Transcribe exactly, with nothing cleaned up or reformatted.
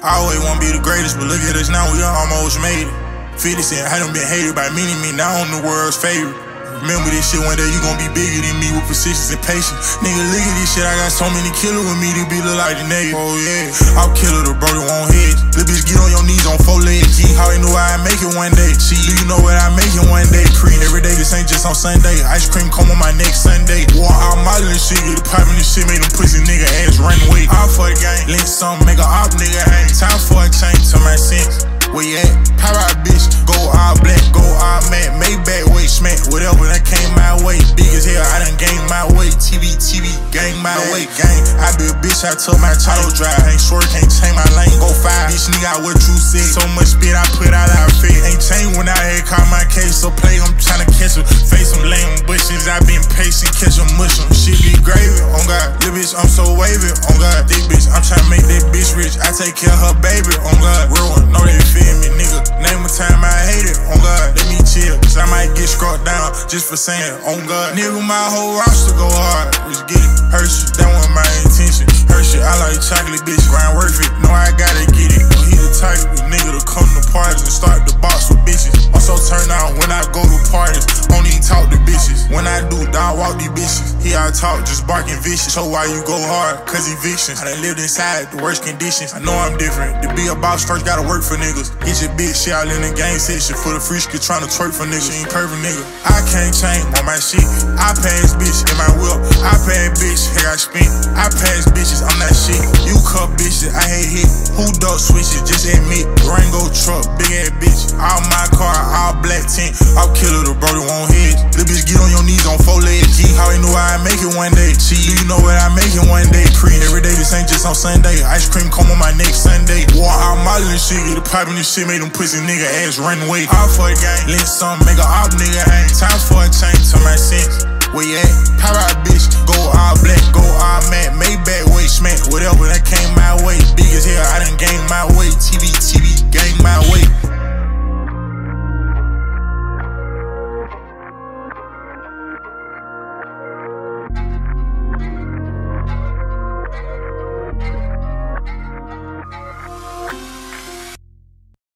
I always wanna be the greatest, but look at us now, we almost made it. fifty Cent, I done been hated by many, me, now I'm the world's favorite. Remember this shit one day, you gon' be bigger than me with persistence and patience. Nigga, look at this shit, I got so many killers with me, they be look like the nigga. Oh yeah, I'll kill her, the bro that won't hit. Little bitch, get on your knees on four legs. G, how they knew I make it one day. See, do you know what I make it one day? Pre, every day, this ain't just on Sunday. Ice cream come on my next Sunday. Wore out my little shit, get the poppin' this shit, made them pussy nigga ass run away. All for the game, link some, make a op nigga hang. Time for a change to my sense. Where you at? Pop out, bitch. Go all black, go all mad. Maybach way smack, whatever that came my way. Big as hell, I done gained my way. T V, T V, gang my way, gang. I be a bitch, I took my title drive. Ain't short, can't change my lane. Go five, bitch, nigga, what you said. So much spit, I put out our fit. Ain't changed when I had caught my case. So play, I'm tryna catch her. Face some lame bushes, I been patient, catch them, mush them. Shit be gravy, on God. Little bitch, I'm so wavy, on God. This bitch, I'm tryna make that bitch rich. I take care of her baby, on God. Real one, know they feel me, nigga. Name a time I hate it, on God, let me chill, cause I might get struck down just for saying, on God. Nigga, my whole roster go hard, let's get it. Hershey, that wasn't my intention. Hershey, I like chocolate, bitch, grind worth it. Know I gotta get it. But he the type of nigga to come to parties and start the box with bitches. I'm so turned out when I go to parties, don't even talk to bitches. When I do, dog walk these bitches. He I talk, just barking vicious. So why you go hard? Cause evictions. I done lived inside the worst conditions. I know I'm different. To be a boss first gotta work for niggas. Get your bitch shit out in the game section for the free shit tryna twerk for niggas. She ain't curving nigga. I can't change on my shit. I pass bitch in my whip. I pass bitch, hair I spent. I pass bitches, I'm not shit. You cup bitches, I hate hit. Who duck switches, just admit. Rango truck, big ass bitch. All my car, all black tint. I'll kill her, the bro that won't hit. Little bitch, get on your knees on four legs. G, how they knew I make it one day. See, do you know what I make it one day? Pre, every day, this ain't just on Sunday. Ice cream come on my next Sunday. Wore out my little shit, get the poppin' this shit, made them pussy nigga ass run away. All for the game, link some, make a op nigga hang. Time for a change to my sense. Where you at? Pop out, bitch. Go all black, go all mad. Maybach way smack, whatever that came my way. Big as hell, I done gained my way. T V, T V, gang my way.